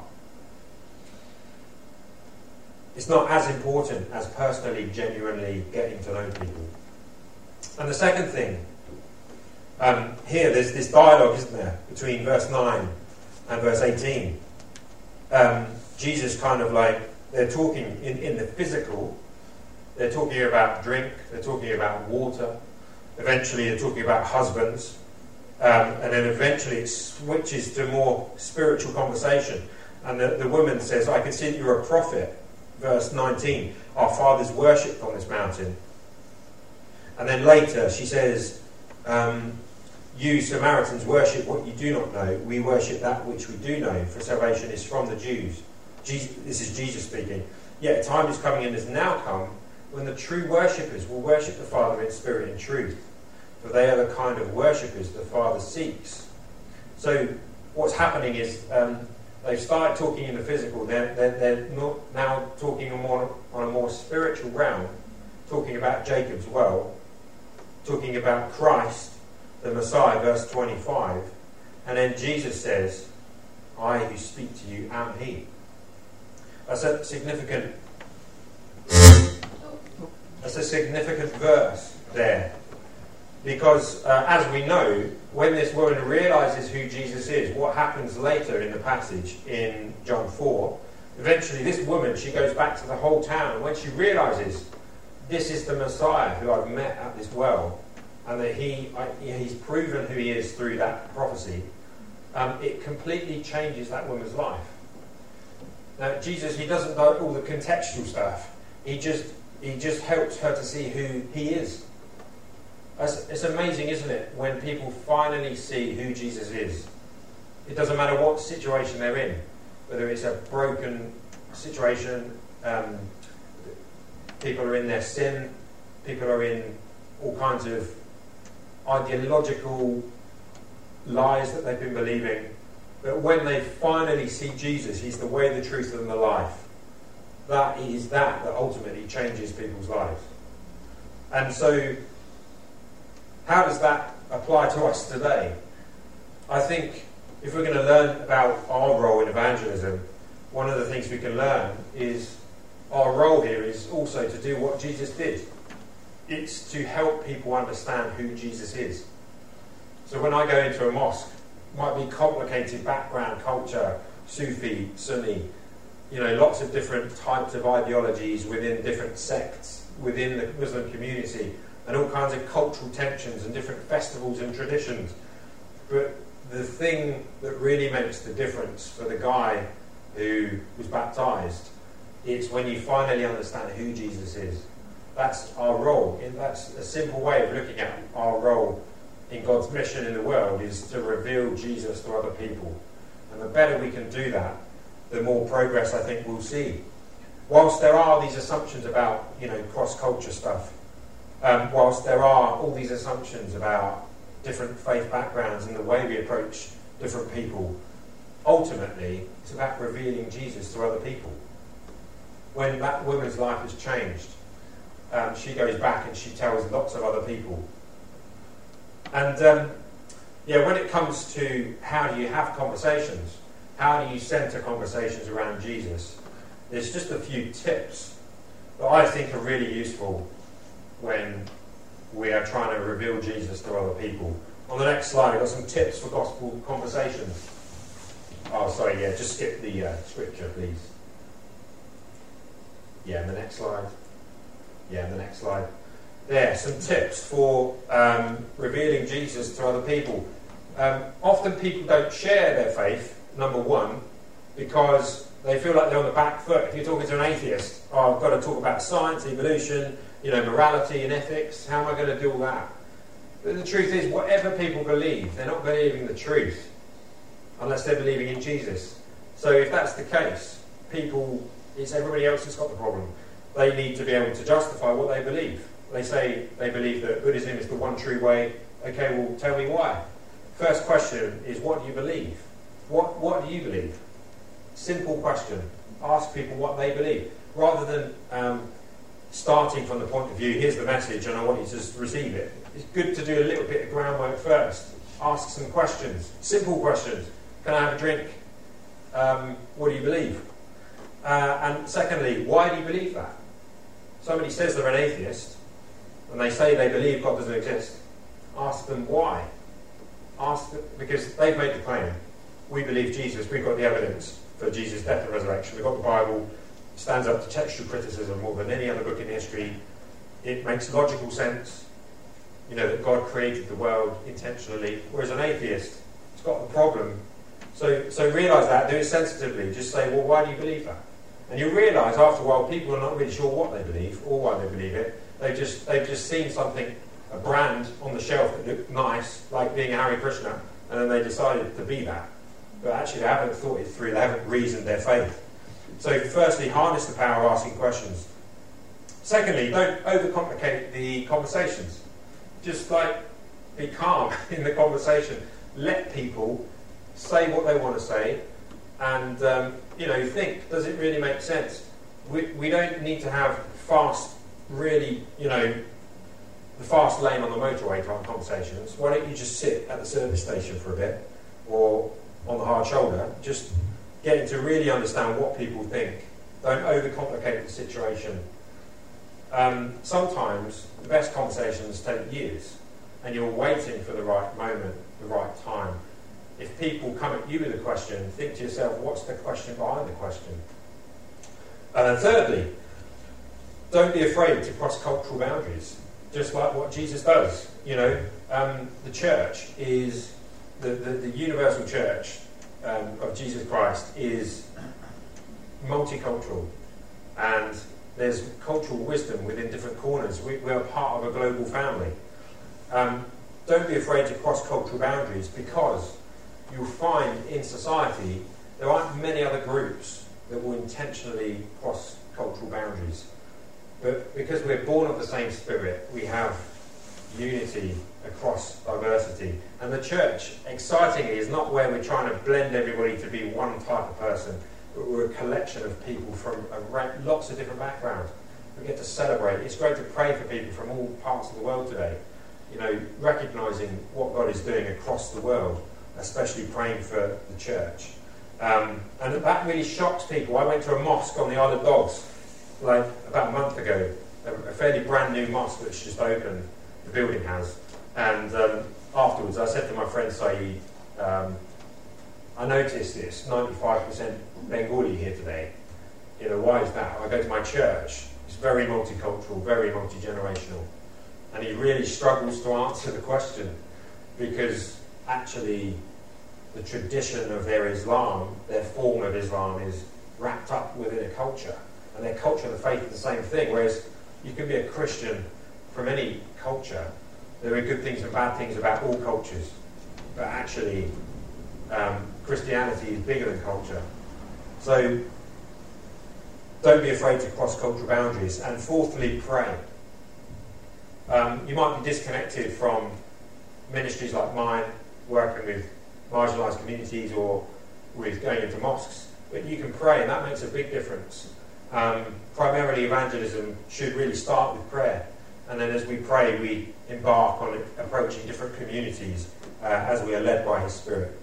It's not as important as personally, genuinely getting to know people. And the second thing, um, here there's this dialogue, isn't there, between verse nine and verse eighteen. Um, Jesus kind of like, they're talking in, in the physical, they're talking about drink, they're talking about water, eventually they're talking about husbands, um, and then eventually it switches to more spiritual conversation. And the, the woman says, I can see that you're a prophet. Verse nineteen, our fathers worshipped on this mountain. And then later she says, um, you Samaritans worship what you do not know. We worship that which we do know, for salvation is from the Jews. Jesus, this is Jesus speaking. Yet a time is coming and has now come when the true worshippers will worship the Father in spirit and truth. For they are the kind of worshippers the Father seeks. So what's happening is um, They've started talking in the physical. They're, they're, they're not now talking on, more, on a more spiritual realm, talking about Jacob's well, talking about Christ, the Messiah, verse twenty-five. And then Jesus says, I who speak to you am he. That's a significant that's a significant verse there. Because uh, as we know, when this woman realises who Jesus is, what happens later in the passage in John four, eventually this woman, she goes back to the whole town, and when she realises this is the Messiah who I've met at this well, and that he I, he's proven who he is through that prophecy, um, it completely changes that woman's life. Now Jesus, he doesn't do all the contextual stuff. He just he just helps her to see who he is. It's, it's amazing, isn't it, when people finally see who Jesus is. It doesn't matter what situation they're in, whether it's a broken situation, um, people are in their sin, people are in all kinds of ideological lies that they've been believing. But when they finally see Jesus, he's the way, the truth, and the life. That is that that ultimately changes people's lives. And so, how does that apply to us today? I think if we're going to learn about our role in evangelism, one of the things we can learn is our role here is also to do what Jesus did. It's to help people understand who Jesus is. So when I go into a mosque, it might be complicated background, culture, Sufi, Sunni, you know, lots of different types of ideologies within different sects, within the Muslim community, and all kinds of cultural tensions and different festivals and traditions. But the thing that really makes the difference for the guy who was baptised is when you finally understand who Jesus is. That's our role. And that's a simple way of looking at our role in God's mission in the world, is to reveal Jesus to other people. And the better we can do that, the more progress I think we'll see. Whilst there are these assumptions about, you know, cross-culture stuff, um, whilst there are all these assumptions about different faith backgrounds and the way we approach different people, ultimately it's about revealing Jesus to other people. When that woman's life has changed, um, she goes back and she tells lots of other people. And um, yeah, when it comes to how do you have conversations, how do you centre conversations around Jesus, there's just a few tips that I think are really useful when we are trying to reveal Jesus to other people. On the next slide, I've got some tips for gospel conversations. Oh, sorry, yeah, just skip the uh, scripture, please. Yeah, the next slide. Yeah, the next slide. There, some tips for um, revealing Jesus to other people. Um, often people don't share their faith, number one, because they feel like they're on the back foot. If you're talking to an atheist, oh, I've got to talk about science, evolution, you know, morality and ethics. How am I going to do all that? But the truth is, whatever people believe, they're not believing the truth unless they're believing in Jesus. So if that's the case, people, it's everybody else that's got the problem. They need to be able to justify what they believe. They say they believe that Buddhism is the one true way. Okay, well, tell me why. First question is, what do you believe? What What do you believe? Simple question. Ask people what they believe. Rather than um, starting from the point of view, here's the message and I want you to just receive it. It's good to do a little bit of groundwork first. Ask some questions. Simple questions. Can I have a drink? Um, what do you believe? Uh, and secondly, why do you believe that? Somebody says they're an atheist and they say they believe God doesn't exist. Ask them why. Ask them, because they've made the claim. We believe Jesus. We've got the evidence for Jesus' death and resurrection. We've got the Bible. It stands up to textual criticism more than any other book in history. It makes logical sense, you know, that God created the world intentionally. Whereas an atheist, it's got the problem. So, so realise that. Do it sensitively. Just say, well, why do you believe that? And you realise after a while, people are not really sure what they believe or why they believe it. They've just they've just seen something, a brand on the shelf that looked nice, like being Hare Krishna, and then they decided to be that. But actually they haven't thought it through, they haven't reasoned their faith. So firstly, harness the power of asking questions. Secondly, don't overcomplicate the conversations. Just like, be calm in the conversation. Let people say what they want to say, And, um, you know, you think, does it really make sense? We, we don't need to have fast, really, you know, the fast lane on the motorway type conversations. Why don't you just sit at the service station for a bit, or on the hard shoulder, just getting to really understand what people think. Don't overcomplicate the situation. Um, sometimes the best conversations take years, and you're waiting for the right moment, the right time. If people come at you with a question, think to yourself, what's the question behind the question? And thirdly, don't be afraid to cross cultural boundaries, just like what Jesus does. You know, um, the church is, the, the, the universal church um, of Jesus Christ is multicultural, and there's cultural wisdom within different corners. We, we're part of a global family. Um, don't be afraid to cross cultural boundaries, because you'll find in society there aren't many other groups that will intentionally cross cultural boundaries. But because we're born of the same spirit, we have unity across diversity. And the church, excitingly, is not where we're trying to blend everybody to be one type of person, but we're a collection of people from a ra- lots of different backgrounds. We get to celebrate. It's great to pray for people from all parts of the world today, you know, recognising what God is doing across the world, especially praying for the church. Um, and that really shocks people. I went to a mosque on the Isle of Dogs like about a month ago, a, a fairly brand new mosque which just opened, the building has. And um, afterwards I said to my friend Saeed, um, I noticed this, ninety-five percent Bengali here today. You know, why is that? I go to my church, it's very multicultural, very multi-generational. And he really struggles to answer the question, because actually the tradition of their Islam, their form of Islam, is wrapped up within a culture. And their culture and the faith are the same thing. Whereas you can be a Christian from any culture. There are good things and bad things about all cultures. But actually, um, Christianity is bigger than culture. So, don't be afraid to cross cultural boundaries. And fourthly, pray. Um, you might be disconnected from ministries like mine, working with marginalised communities or with going into mosques, but you can pray, and that makes a big difference. Um, primarily, evangelism should really start with prayer, and then as we pray, we embark on approaching different communities uh, as we are led by His Spirit.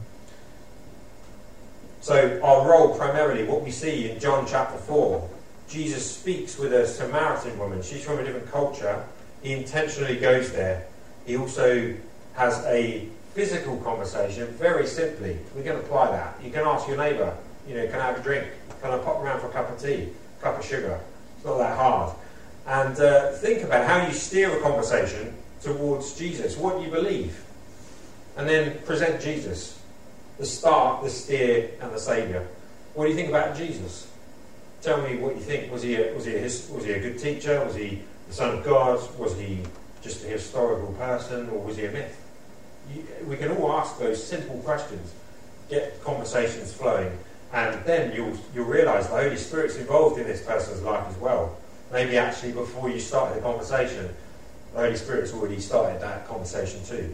So our role, primarily, what we see in John chapter four, Jesus speaks with a Samaritan woman. She's from a different culture. He intentionally goes there. He also has a physical conversation, very simply. We can apply that. You can ask your neighbour, you know, can I have a drink? Can I pop around for a cup of tea? A cup of sugar? It's not that hard. And uh, think about how you steer a conversation towards Jesus, what you believe. And then present Jesus, the start, the steer, and the saviour. What do you think about Jesus? Tell me what you think. Was he a, was he a, was he a good teacher? Was he the Son of God? Was he just a historical person, or was he a myth? You, we can all ask those simple questions, get conversations flowing, and then you'll you'll realise the Holy Spirit's involved in this person's life as well. Maybe actually before you started the conversation, the Holy Spirit's already started that conversation too.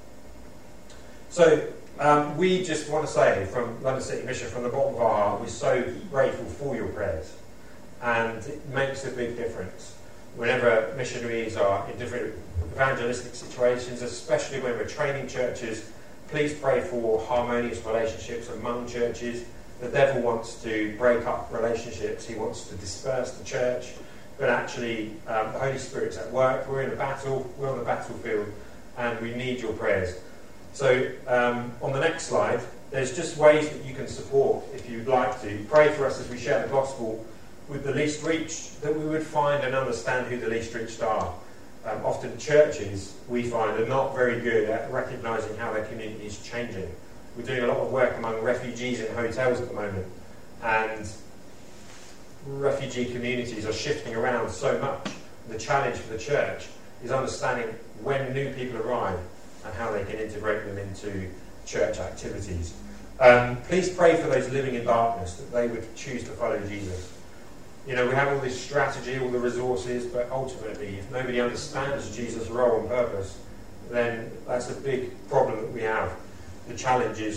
So um, we just want to say from London City Mission, from the bottom of our heart, we're so grateful for your prayers, and it makes a big difference. Whenever missionaries are in different evangelistic situations, especially when we're training churches, please pray for harmonious relationships among churches. The devil wants to break up relationships. He wants to disperse the church. But actually, um, the Holy Spirit's at work. We're in a battle. We're on the battlefield. And we need your prayers. So, um, on the next slide, there's just ways that you can support if you'd like to. Pray for us as we share the gospel with the least reached, that we would find and understand who the least reached are. Um, often churches, we find, are not very good at recognising how their community is changing. We're doing a lot of work among refugees in hotels at the moment, and refugee communities are shifting around so much. The challenge for the church is understanding when new people arrive and how they can integrate them into church activities. Um, please pray for those living in darkness, that they would choose to follow Jesus. You know, we have all this strategy, all the resources, but ultimately, if nobody understands Jesus' role and purpose, then that's a big problem that we have. The challenge is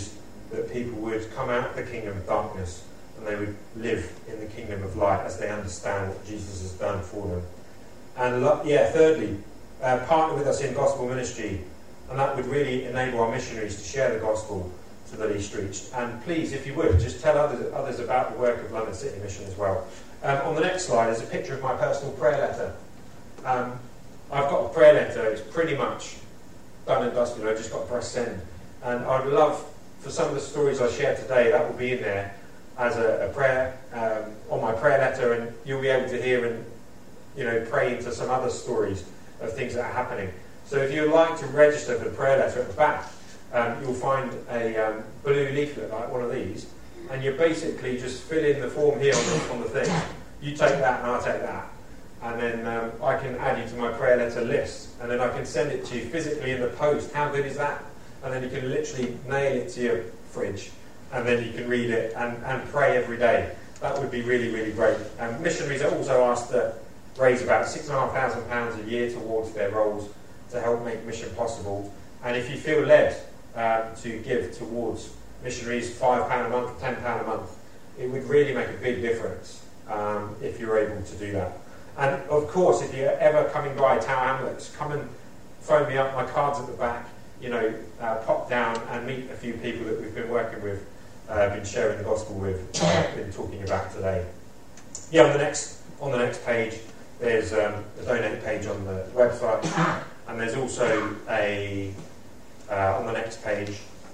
that people would come out of the kingdom of darkness and they would live in the kingdom of light as they understand what Jesus has done for them. And lo- yeah, thirdly, uh, partner with us in gospel ministry, and that would really enable our missionaries to share the gospel to the least reached. And please, if you would, just tell others, others about the work of London City Mission as well. Um, on the next slide is a picture of my personal prayer letter. Um, I've got a prayer letter, it's pretty much done and dusted, I just got to press send. And I'd love, for some of the stories I share today, that will be in there as a, a prayer, um, on my prayer letter, and you'll be able to hear and, you know, pray into some other stories of things that are happening. So if you'd like to register for the prayer letter at the back, um, you'll find a um, blue leaflet like one of these, and you basically just fill in the form here on the, on the thing. You take that and I'll take that. And then um, I can add you to my prayer letter list, and then I can send it to you physically in the post. How good is that? And then you can literally nail it to your fridge, and then you can read it and, and pray every day. That would be really, really great. Um, missionaries are also asked to raise about six and a half thousand pounds a year towards their roles to help make mission possible. And if you feel led um, to give towards missionaries, five pounds a month, ten pounds a month, it would really make a big difference um, if you're able to do that. And of course, if you're ever coming by Tower Hamlets, come and phone me up. My card's at the back. You know, uh, pop down and meet a few people that we've been working with, uh, been sharing the gospel with, uh, been talking about today. Yeah, on the next on the next page, there's um, a donate page on the website, and there's also a uh, on the next page.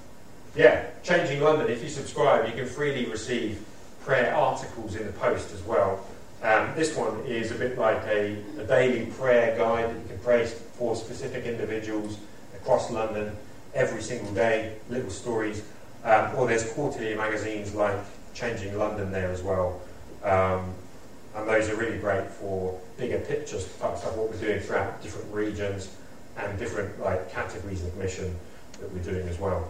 Yeah, Changing London. If you subscribe, you can freely receive prayer articles in the post as well. Um, this one is a bit like a, a daily prayer guide that you can pray for specific individuals across London every single day, little stories. Um, or there's quarterly magazines like Changing London there as well. Um, and those are really great for bigger pictures, type stuff, what we're doing throughout different regions and different like categories of mission that we're doing as well.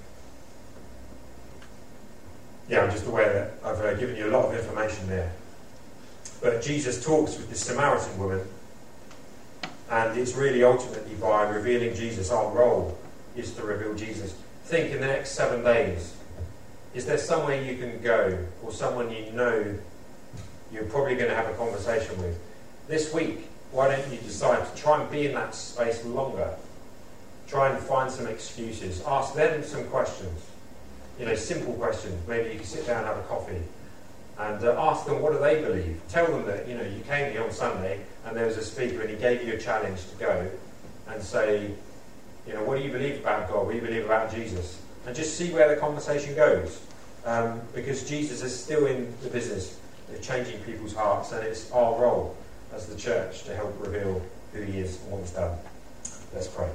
Yeah, I'm just aware that I've uh, given you a lot of information there. But Jesus talks with the Samaritan woman, and it's really ultimately by revealing Jesus. Our role is to reveal Jesus. Think in the next seven days, is there somewhere you can go, or someone you know you're probably going to have a conversation with? This week, why don't you decide to try and be in that space longer? Try and find some excuses. Ask them some questions. You know, simple questions. Maybe you can sit down and have a coffee and uh, ask them, what do they believe? Tell them that, you know, you came here on Sunday and there was a speaker and he gave you a challenge to go and say, you know, what do you believe about God? What do you believe about Jesus? And just see where the conversation goes. Um, because Jesus is still in the business of changing people's hearts, and it's our role as the church to help reveal who he is and what he's done. Let's pray.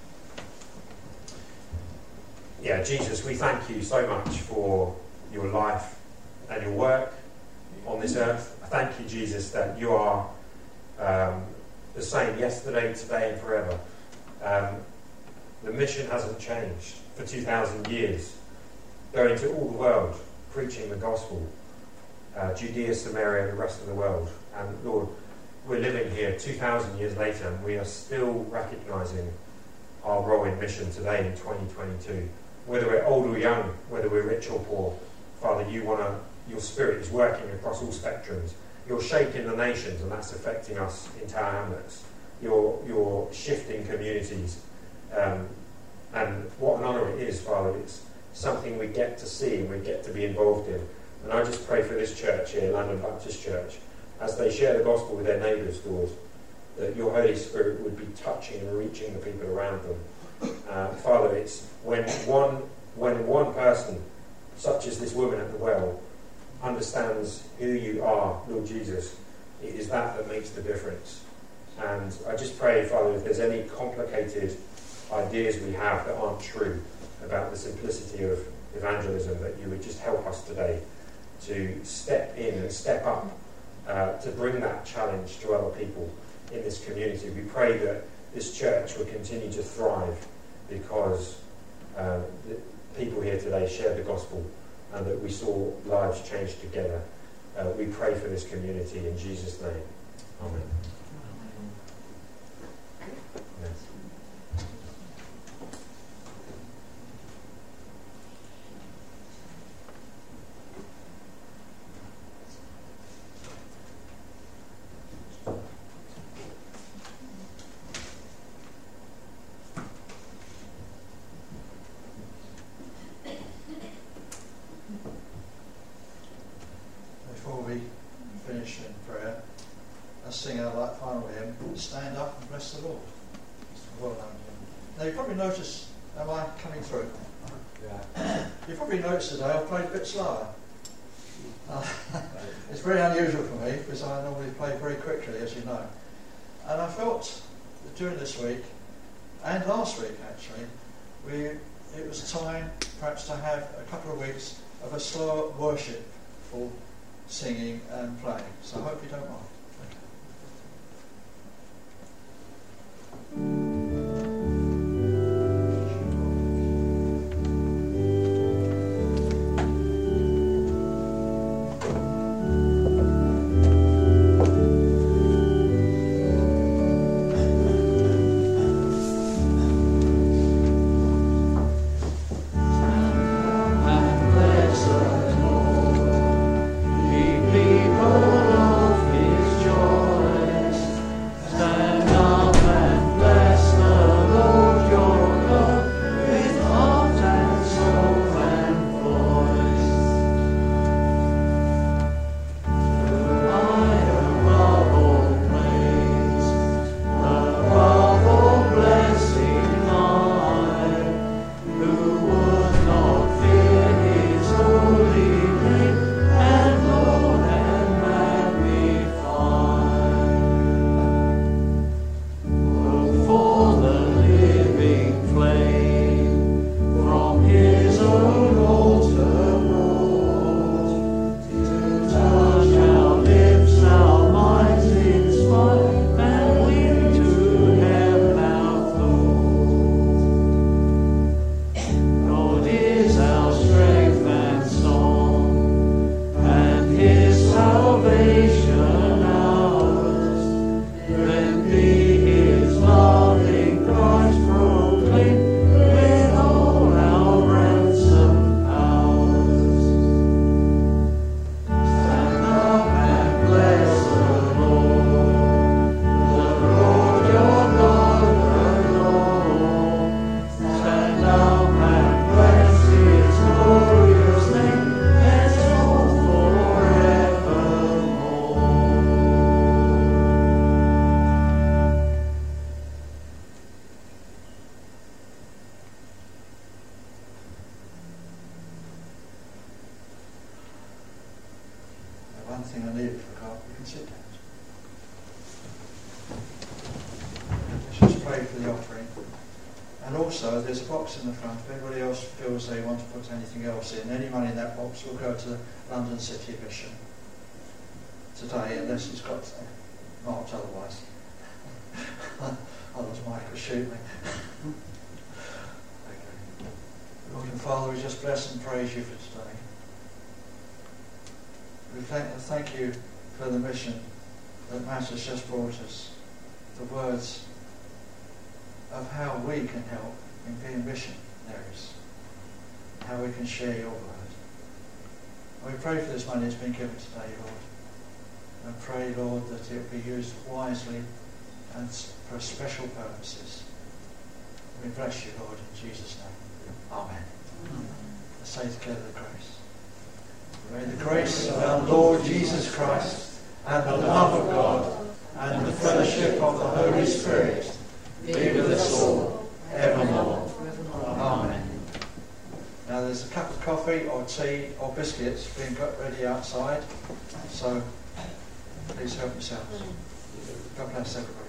Yeah, Jesus, we thank you so much for your life and your work on this earth. I thank you, Jesus, that you are um, the same yesterday, today and forever. Um, the mission hasn't changed for two thousand years. Going to all the world, preaching the gospel, uh, Judea, Samaria and the rest of the world. And Lord, we're living here two thousand years later, and we are still recognising our role in mission today in twenty twenty-two. Whether we're old or young, whether we're rich or poor, Father, you want to, your Spirit is working across all spectrums. You're shaking the nations, and that's affecting us in Tower Hamlets. You're, you're shifting communities. Um, and what an honour it is, Father. It's something we get to see and we get to be involved in. And I just pray for this church here, London Baptist Church, as they share the gospel with their neighbours, Lord, that your Holy Spirit would be touching and reaching the people around them. Uh, Father, it's when one, when one person, such as this woman at the well, understands who you are, Lord Jesus, it is that that makes the difference. And I just pray, Father, if there's any complicated ideas we have that aren't true about the simplicity of evangelism, that you would just help us today to step in and step up uh, to bring that challenge to other people in this community. We pray that this church will continue to thrive because uh, the people here today shared the gospel and that we saw lives changed together. Uh, we pray for this community in Jesus' name. Amen. the Lord. Well done. Now you probably noticed, am I coming through? Yeah. You probably noticed today I've played a bit slower. Uh, it's very unusual for me because I normally play very quickly, as you know. And I felt that during this week, and last week actually, we, it was time perhaps to have a couple of weeks of a slower worshipful singing and playing. So I hope you don't mind. One thing I needed for God, you can sit down. Let's just pray for the offering. And also, there's a box in the front. If anybody else feels they want to put anything else in, any money in that box will go to the London City Mission today, unless it's got marked otherwise. Otherwise, Mike will shoot me. Okay. Lord and Father, we just bless and praise you for today. We thank, thank you for the mission that Matt has just brought us, the words of how we can help in being missionaries, how we can share your word. And we pray for this money that's been given today, Lord, and pray, Lord, that it will be used wisely and for special purposes. We bless you, Lord, in Jesus' name. Amen. Amen. Let's say together the grace. May the grace of our Lord Jesus Christ, and the love of God, and the fellowship of the Holy Spirit be with us all, evermore. Amen. Now there's a cup of coffee or tea or biscuits being got ready outside, so please help yourselves. God bless everybody.